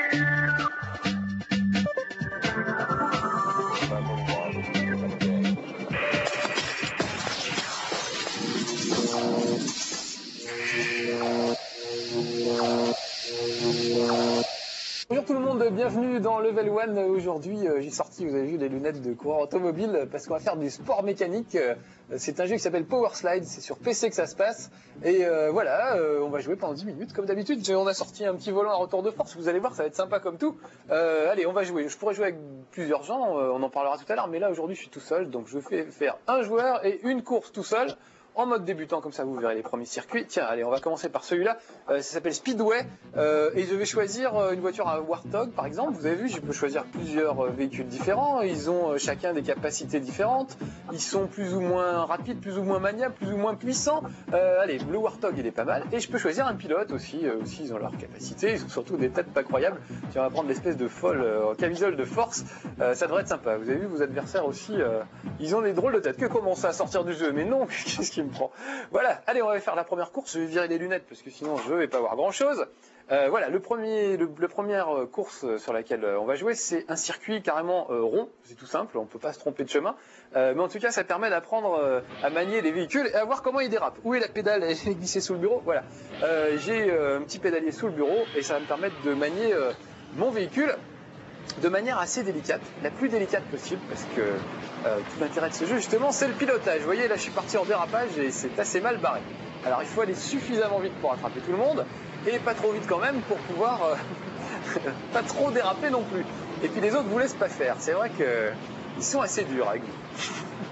Bonjour tout le monde, bienvenue dans Level 1. Aujourd'hui, j'ai sorti, vous avez vu, les lunettes de coureur automobile parce qu'on va faire du sport mécanique. C'est un jeu qui s'appelle Power Slide, c'est sur PC que ça se passe. Et voilà, on va jouer pendant 10 minutes comme d'habitude. On a sorti un petit volant à retour de force, vous allez voir, ça va être sympa comme tout. Allez, on va jouer. Je pourrais jouer avec plusieurs gens, on en parlera tout à l'heure, mais là aujourd'hui je suis tout seul, donc je vais faire un joueur et une course tout seul. En mode débutant, comme ça vous verrez les premiers circuits. Tiens, allez, on va commencer par celui-là. Ça s'appelle Speedway. Et je vais choisir une voiture à Warthog, par exemple. Vous avez vu, je peux choisir plusieurs véhicules différents. Ils ont chacun des capacités différentes. Ils sont plus ou moins rapides, plus ou moins maniables, plus ou moins puissants. Allez, le Warthog, il est pas mal. Et je peux choisir un pilote aussi. Aussi, ils ont leurs capacités. Ils ont surtout des têtes pas croyables. Tiens, on va prendre l'espèce de folle camisole de force. Ça devrait être sympa. Vous avez vu, vos adversaires aussi, ils ont des drôles de têtes. Que commence à sortir du jeu? Mais non, qu'est-ce qui me prend? Voilà, allez, on va faire la première course. Je vais virer les lunettes parce que sinon je vais pas voir grand chose. Voilà, le première course sur laquelle on va jouer, c'est un circuit carrément rond. C'est tout simple, on peut pas se tromper de chemin. Mais en tout cas, ça permet d'apprendre à manier les véhicules et à voir comment ils dérapent. Où est la pédale? Elle est glissée sous le bureau. Voilà, j'ai un petit pédalier sous le bureau et ça va me permettre de manier mon véhicule de manière assez délicate, la plus délicate possible, parce que tout l'intérêt de ce jeu, justement, c'est le pilotage. Vous voyez, là, je suis parti en dérapage et c'est assez mal barré. Alors, il faut aller suffisamment vite pour attraper tout le monde, et pas trop vite quand même pour pouvoir pas trop déraper non plus. Et puis les autres vous laissent pas faire. C'est vrai qu'ils sont assez durs avec vous.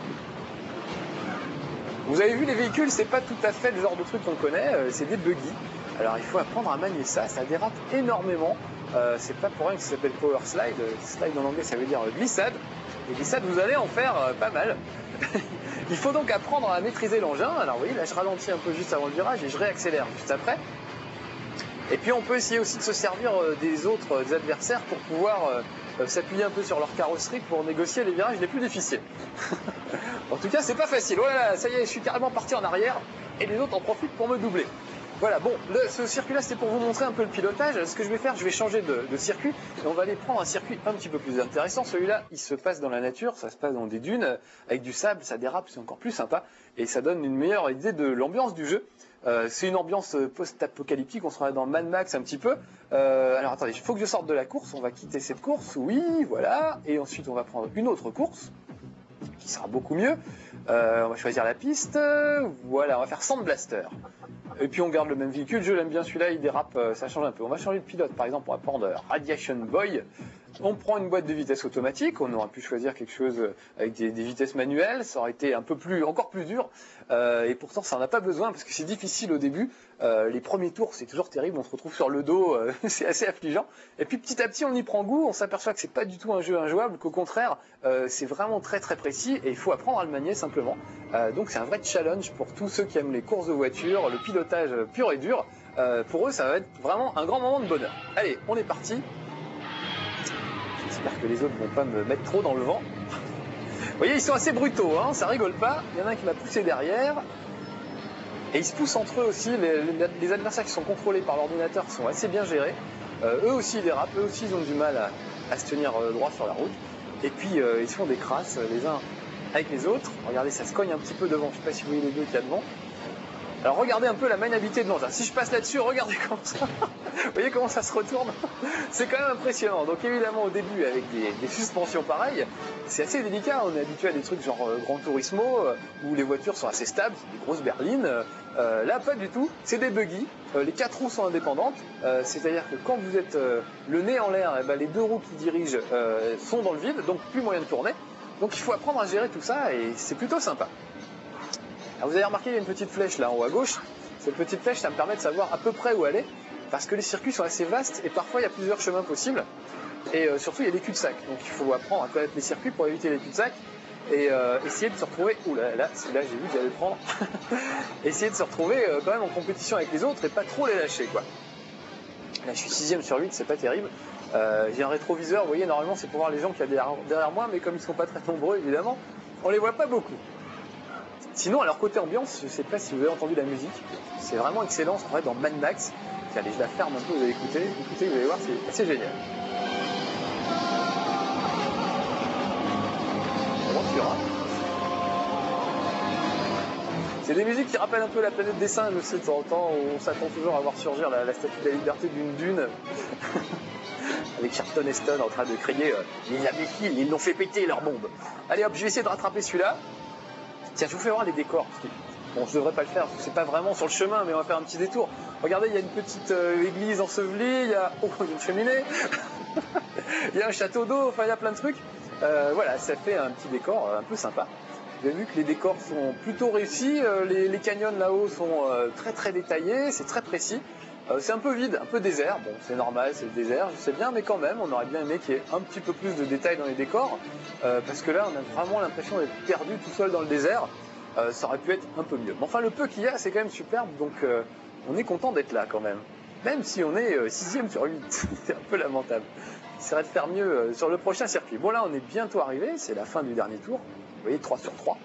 Vous avez vu, les véhicules, c'est pas tout à fait le genre de truc qu'on connaît, c'est des buggy. Alors, il faut apprendre à manier ça, ça dérape énormément. C'est pas pour rien que ça s'appelle Power Slide. Slide en anglais, ça veut dire glissade. Et glissade, vous allez en faire pas mal. Il faut donc apprendre à maîtriser l'engin. Alors, vous voyez, là, je ralentis un peu juste avant le virage et je réaccélère juste après. Et puis, on peut essayer aussi de se servir des autres adversaires pour pouvoir s'appuyer un peu sur leur carrosserie pour négocier les virages les plus difficiles. En tout cas, c'est pas facile. Voilà, ça y est, je suis carrément parti en arrière et les autres en profitent pour me doubler. Voilà, bon, ce circuit-là, c'était pour vous montrer un peu le pilotage. Ce que je vais faire, je vais changer de circuit et on va aller prendre un circuit un petit peu plus intéressant. Celui-là, il se passe dans la nature, ça se passe dans des dunes, avec du sable, ça dérape, c'est encore plus sympa et ça donne une meilleure idée de l'ambiance du jeu. C'est une ambiance post-apocalyptique, on sera dans Mad Max un petit peu. Alors attendez, il faut que je sorte de la course, on va quitter cette course, oui, voilà, et ensuite on va prendre une autre course qui sera beaucoup mieux. On va choisir la piste, voilà, on va faire Sand Blaster. Et puis on garde le même véhicule, je l'aime bien celui-là, il dérape, ça change un peu. On va changer de pilote, par exemple, on va prendre Radiation Boy. On prend une boîte de vitesse automatique, on aurait pu choisir quelque chose avec des vitesses manuelles, ça aurait été encore plus dur. Et pourtant ça n'en a pas besoin parce que c'est difficile au début. Les premiers tours c'est toujours terrible, on se retrouve sur le dos, c'est assez affligeant. Et puis petit à petit on y prend goût, on s'aperçoit que c'est pas du tout un jeu injouable, qu'au contraire c'est vraiment très très précis et il faut apprendre à le manier simplement. Donc c'est un vrai challenge pour tous ceux qui aiment les courses de voiture, le pilotage pur et dur. Pour eux ça va être vraiment un grand moment de bonheur. Allez, on est parti. J'espère que les autres vont pas me mettre trop dans le vent. Vous voyez, ils sont assez brutaux, hein, ça rigole pas. Il y en a un qui m'a poussé derrière. Et ils se poussent entre eux aussi. Les adversaires qui sont contrôlés par l'ordinateur sont assez bien gérés. Eux aussi ils dérapent, eux aussi ils ont du mal à se tenir droit sur la route. Et puis ils se font des crasses les uns avec les autres. Regardez, ça se cogne un petit peu devant. Je sais pas si vous voyez les deux qu'il y a devant. Alors regardez un peu la maniabilité de l'engin. Si je passe là-dessus, regardez comment ça... Vous voyez comment ça se retourne? C'est quand même impressionnant. Donc évidemment au début avec des suspensions pareilles, c'est assez délicat. On est habitué à des trucs genre Gran Turismo où les voitures sont assez stables, c'est des grosses berlines. Là pas du tout, c'est des buggy. Les 4 roues sont indépendantes, c'est-à-dire que quand vous êtes le nez en l'air, les 2 roues qui dirigent sont dans le vide, donc plus moyen de tourner. Donc il faut apprendre à gérer tout ça et c'est plutôt sympa. Alors vous avez remarqué, il y a une petite flèche là en haut à gauche. Cette petite flèche, ça me permet de savoir à peu près où aller, parce que les circuits sont assez vastes et parfois il y a plusieurs chemins possibles. Et surtout il y a des cul-de-sac. Donc il faut apprendre à connaître les circuits pour éviter les cul-de-sac et essayer de se retrouver. Ouh là là, celui-là j'ai vu que j'allais le prendre. Essayer de se retrouver quand même en compétition avec les autres et pas trop les lâcher quoi. Là je suis 6ème sur 8, c'est pas terrible. J'ai un rétroviseur, vous voyez, normalement c'est pour voir les gens qu'il y a derrière moi, mais comme ils sont pas très nombreux évidemment, on les voit pas beaucoup. Sinon, alors côté ambiance, je sais pas si vous avez entendu la musique, c'est vraiment excellent, on se croirait dans Mad Max. Allez, je la ferme un peu, vous allez écouter, vous allez voir, c'est assez génial. Aventure, hein. C'est des musiques qui rappellent un peu la planète des singes aussi de temps en temps, où on s'attend toujours à voir surgir la statue de la liberté d'une dune. Avec Charlton Heston en train de crier les imbéciles, ils l'ont fait péter leur bombe. Allez hop, je vais essayer de rattraper celui-là. Tiens, je vous fais voir les décors. Bon, je devrais pas le faire, parce que c'est pas vraiment sur le chemin, mais on va faire un petit détour. Regardez, il y a une petite église ensevelie, il y a une cheminée, il y a un château d'eau, enfin il y a plein de trucs. Voilà, ça fait un petit décor un peu sympa. Vous avez vu que les décors sont plutôt réussis, les canyons là-haut sont très très détaillés, c'est très précis. C'est un peu vide, un peu désert, bon c'est normal, c'est le désert, je sais bien, mais quand même, on aurait bien aimé qu'il y ait un petit peu plus de détails dans les décors, parce que là on a vraiment l'impression d'être perdu tout seul dans le désert, ça aurait pu être un peu mieux. Mais enfin le peu qu'il y a c'est quand même superbe, donc on est content d'être là quand même si on est 6ème sur 8, c'est un peu lamentable. Il serait de faire mieux sur le prochain circuit. Bon là on est bientôt arrivé, c'est la fin du dernier tour, vous voyez 3 sur 3.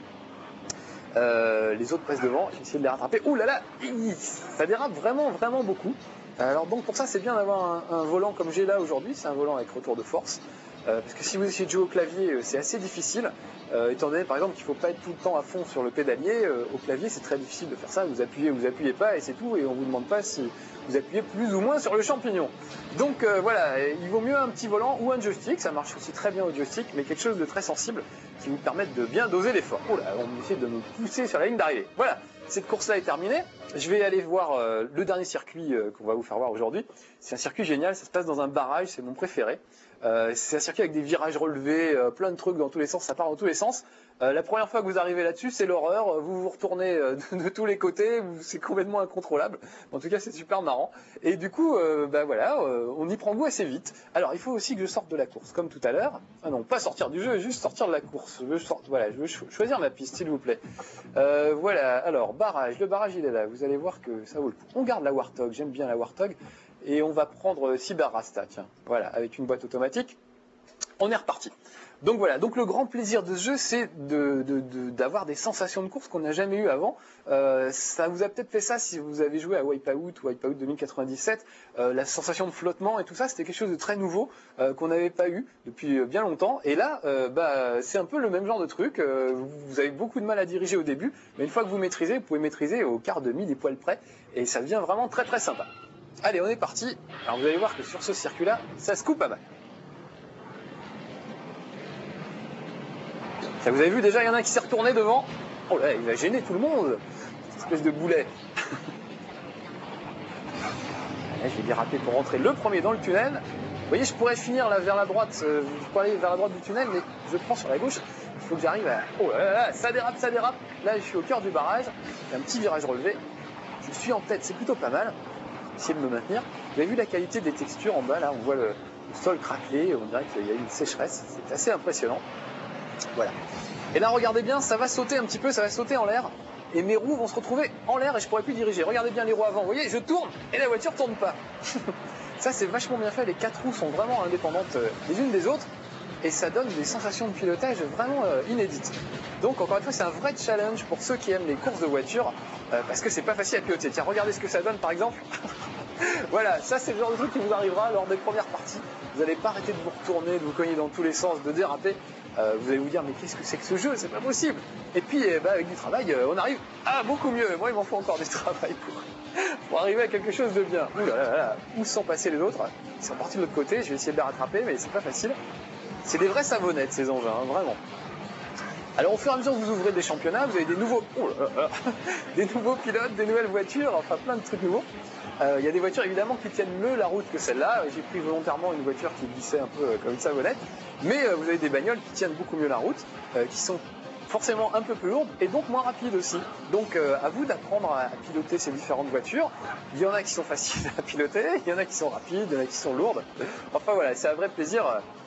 Les autres passent devant, j'ai essayé de les rattraper. Ouh là là, ça dérape vraiment beaucoup. Alors donc pour ça c'est bien d'avoir un volant comme j'ai là aujourd'hui, c'est un volant avec retour de force. Parce que si vous essayez de jouer au clavier, c'est assez difficile. Étant donné par exemple qu'il ne faut pas être tout le temps à fond sur le pédalier, au clavier c'est très difficile de faire ça, vous appuyez pas et c'est tout, et on vous demande pas si vous appuyez plus ou moins sur le champignon. Donc voilà, il vaut mieux un petit volant ou un joystick, ça marche aussi très bien au joystick, mais quelque chose de très sensible qui vous permette de bien doser l'effort. Oh là, on essaie de nous pousser sur la ligne d'arrivée. Voilà, cette course-là est terminée. Je vais aller voir le dernier circuit qu'on va vous faire voir aujourd'hui. C'est un circuit génial, ça se passe dans un barrage, c'est mon préféré. C'est un circuit avec des virages relevés, plein de trucs dans tous les sens, ça part dans tous les sens. La première fois que vous arrivez là-dessus, c'est l'horreur, vous vous retournez de tous les côtés, c'est complètement incontrôlable. En tout cas, c'est super marrant. Et du coup, voilà, on y prend goût assez vite. Alors, il faut aussi que je sorte de la course, comme tout à l'heure. Ah non, pas sortir du jeu, juste sortir de la course. Je veux choisir ma piste, s'il vous plaît. Voilà, alors, barrage. Le barrage, il est là. Vous allez voir que ça vaut le coup. On garde la Warthog, j'aime bien la Warthog. Et on va prendre Cyber Rasta, tiens, voilà, avec une boîte automatique. On est reparti. Donc voilà, donc le grand plaisir de ce jeu, c'est d'avoir des sensations de course qu'on n'a jamais eues avant. Ça vous a peut-être fait ça si vous avez joué à Wipeout ou Wipeout 2097. La sensation de flottement et tout ça, c'était quelque chose de très nouveau qu'on n'avait pas eu depuis bien longtemps. Et là, c'est un peu le même genre de truc. Vous avez beaucoup de mal à diriger au début, mais une fois que vous maîtrisez, vous pouvez maîtriser au quart de mille des poils près. Et ça devient vraiment très très sympa. Allez, on est parti. Alors vous allez voir que sur ce circuit-là, ça se coupe pas mal. Ça, vous avez vu déjà, il y en a un qui s'est retourné devant. Oh là, il va gêner tout le monde. Cette espèce de boulet. Là, je vais déraper pour rentrer le premier dans le tunnel. Vous voyez, je pourrais finir là vers la droite. Je pourrais aller vers la droite du tunnel, mais je prends sur la gauche. Il faut que j'arrive à... Oh là là, ça dérape, ça dérape. Là, je suis au cœur du barrage. Il y a un petit virage relevé. Je suis en tête, c'est plutôt pas mal. Essayer de me maintenir. Vous avez vu la qualité des textures en bas, là, on voit le sol craquelé, on dirait qu'il y a une sécheresse, c'est assez impressionnant. Voilà. Et là, regardez bien, ça va sauter un petit peu, ça va sauter en l'air, et mes roues vont se retrouver en l'air et je pourrai plus diriger. Regardez bien les roues avant, vous voyez, je tourne et la voiture tourne pas. Ça, c'est vachement bien fait, les 4 roues sont vraiment indépendantes les unes des autres, et ça donne des sensations de pilotage vraiment inédites. Donc, encore une fois, c'est un vrai challenge pour ceux qui aiment les courses de voiture, parce que c'est pas facile à piloter. Tiens, regardez ce que ça donne, par exemple. Voilà, ça c'est le genre de truc qui vous arrivera lors des premières parties. Vous n'allez pas arrêter de vous retourner, de vous cogner dans tous les sens, de déraper. Vous allez vous dire, mais qu'est-ce que c'est que ce jeu? C'est pas possible. Et puis, avec du travail, on arrive à beaucoup mieux. Moi, il m'en faut encore du travail pour arriver à quelque chose de bien. Ouh là là là, où sont passés les autres? Ils sont partis de l'autre côté, je vais essayer de les rattraper, mais c'est pas facile. C'est des vraies savonnettes, ces engins, hein, vraiment. Alors au fur et à mesure que vous ouvrez des championnats, vous avez des nouveaux, des nouveaux pilotes, des nouvelles voitures, enfin plein de trucs nouveaux. Il y a des voitures évidemment qui tiennent mieux la route que celle-là. J'ai pris volontairement une voiture qui glissait un peu comme une savonnette. Mais vous avez des bagnoles qui tiennent beaucoup mieux la route, qui sont forcément un peu plus lourdes et donc moins rapides aussi. Donc à vous d'apprendre à piloter ces différentes voitures. Il y en a qui sont faciles à piloter, il y en a qui sont rapides, il y en a qui sont lourdes. Enfin voilà, c'est un vrai plaisir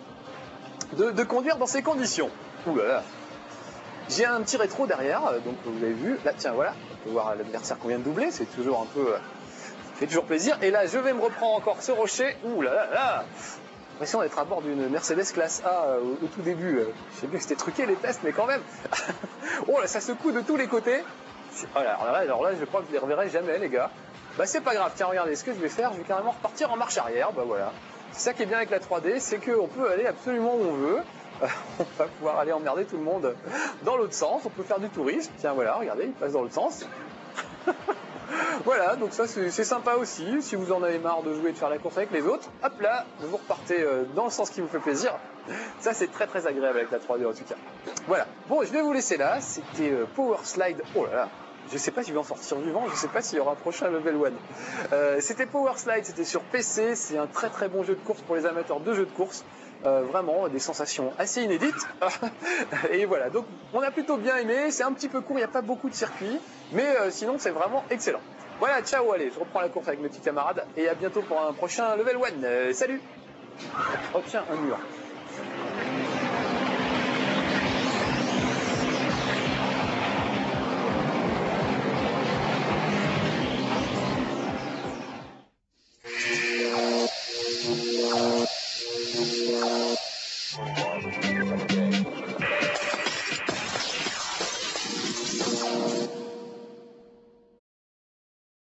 de conduire dans ces conditions. Ouh là là. J'ai un petit rétro derrière, donc vous avez vu, là tiens voilà, on peut voir l'adversaire qu'on vient de doubler, c'est toujours un peu, ça fait toujours plaisir. Et là je vais me reprendre encore ce rocher, ouh là là là, l'impression d'être à bord d'une Mercedes classe A au tout début. Je sais bien que c'était truqué les tests, mais quand même. Oh là, ça secoue de tous les côtés. Oh là, alors là, je crois que je les reverrai jamais les gars. Bah c'est pas grave, tiens regardez, ce que je vais faire, je vais carrément repartir en marche arrière, bah voilà. C'est ça qui est bien avec la 3D, c'est qu'on peut aller absolument où on veut. On va pouvoir aller emmerder tout le monde dans l'autre sens, on peut faire du tourisme, tiens voilà, regardez, il passe dans l'autre sens. Voilà, donc ça c'est sympa aussi, si vous en avez marre de jouer et de faire la course avec les autres, hop là, vous repartez dans le sens qui vous fait plaisir. Ça c'est très très agréable avec la 3D en tout cas. Voilà, bon je vais vous laisser là, c'était Power Slide, oh là là, je sais pas s'il va en sortir vivant, je sais pas s'il y aura un prochain level 1. C'était Power Slide, c'était sur PC, c'est un très très bon jeu de course pour les amateurs de jeux de course. Vraiment des sensations assez inédites. Et voilà, donc on a plutôt bien aimé, c'est un petit peu court, il n'y a pas beaucoup de circuits, mais sinon c'est vraiment excellent. Voilà, ciao, allez, je reprends la course avec mes petits camarades, et à bientôt pour un prochain level 1. Salut. Oh tiens, un mur.